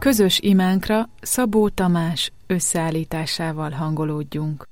Közös imánkra Szabó Tamás összeállításával hangolódjunk.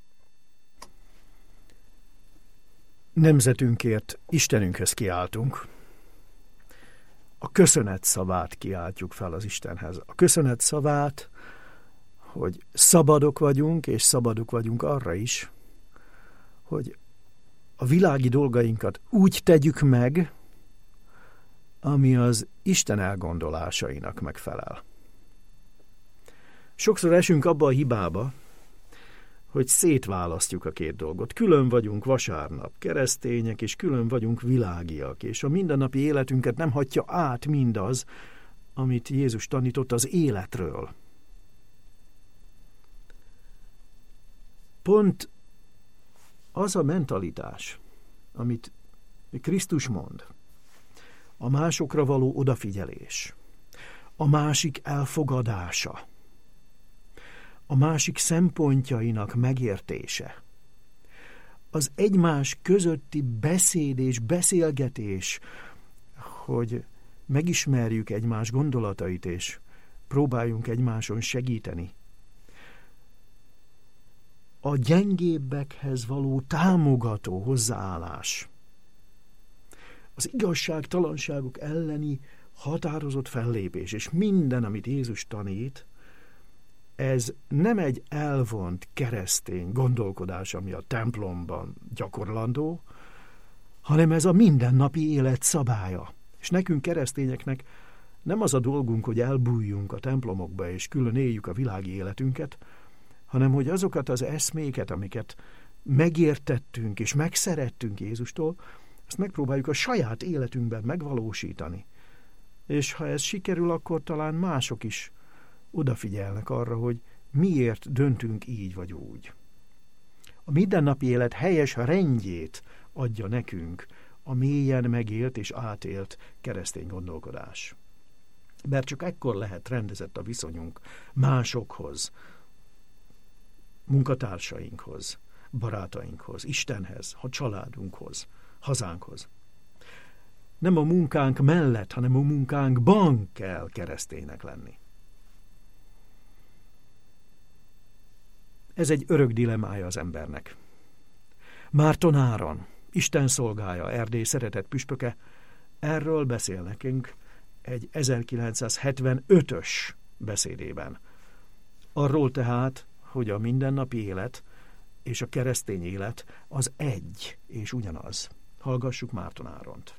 Nemzetünkért Istenünkhez kiáltunk. A köszönet szavát kiáltjuk fel az Istenhez. A köszönet szavát, hogy szabadok vagyunk, és szabadok vagyunk arra is, hogy a világi dolgainkat úgy tegyük meg, ami az Isten elgondolásainak megfelel. Sokszor esünk abba a hibába, hogy szétválasztjuk a két dolgot. Külön vagyunk vasárnap keresztények, és külön vagyunk világiak, és a mindennapi életünket nem hagyja át mindaz, amit Jézus tanított az életről. Pont az a mentalitás, amit Krisztus mond, a másokra való odafigyelés, a másik elfogadása, a másik szempontjainak megértése, az egymás közötti beszéd és beszélgetés, hogy megismerjük egymás gondolatait, és próbáljunk egymáson segíteni. A gyengébbekhez való támogató hozzáállás, az igazságtalanságok elleni határozott fellépés, és minden, amit Jézus tanít, ez nem egy elvont keresztény gondolkodás, ami a templomban gyakorlandó, hanem ez a mindennapi élet szabálya. És nekünk keresztényeknek nem az a dolgunk, hogy elbújjunk a templomokba és külön éljük a világi életünket, hanem hogy azokat az eszméket, amiket megértettünk és megszerettünk Jézustól, azt megpróbáljuk a saját életünkben megvalósítani. És ha ez sikerül, akkor talán mások is odafigyelnek arra, hogy miért döntünk így vagy úgy. A mindennapi élet helyes rendjét adja nekünk a mélyen megélt és átélt keresztény gondolkodás. Mert csak ekkor lehet rendezett a viszonyunk másokhoz, munkatársainkhoz, barátainkhoz, Istenhez, a családunkhoz, hazánkhoz. Nem a munkánk mellett, hanem a munkánkban kell kereszténynek lenni. Ez egy örök dilemmája az embernek. Márton Áron, Isten szolgája, Erdély szeretett püspöke, erről beszél nekünk egy 1975-ös beszédében. Arról tehát, hogy a mindennapi élet és a keresztény élet az egy és ugyanaz. Hallgassuk Márton Áront.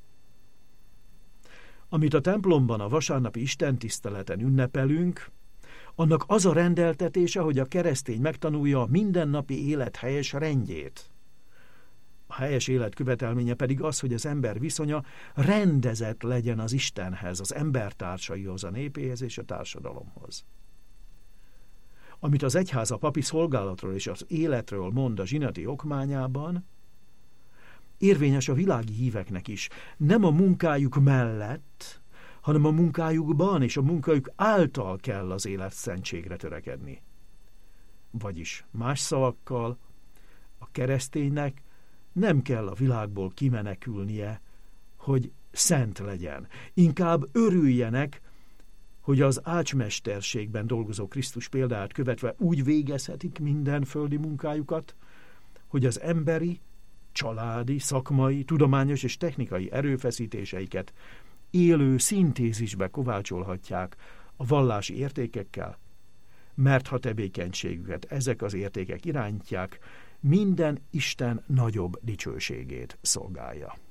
Amit a templomban a vasárnapi istentiszteleten ünnepelünk, annak az a rendeltetése, hogy a keresztény megtanulja a mindennapi élet helyes rendjét. A helyes élet követelménye pedig az, hogy az ember viszonya rendezett legyen az Istenhez, az embertársaihoz, a népéhez és a társadalomhoz. Amit az egyház a papi szolgálatról és az életről mond a zsinati okmányában, érvényes a világi híveknek is. Nem a munkájuk mellett, hanem a munkájukban és a munkájuk által kell az élet szentségre törekedni. Vagyis más szavakkal, a kereszténynek nem kell a világból kimenekülnie, hogy szent legyen. Inkább örüljenek, hogy az ácsmesterségben dolgozó Krisztus példáját követve úgy végezhetik minden földi munkájukat, hogy az emberi, családi, szakmai, tudományos és technikai erőfeszítéseiket élő szintézisbe kovácsolhatják a vallási értékekkel, mert ha tevékenységüket ezek az értékek irányítják, minden Isten nagyobb dicsőségét szolgálja.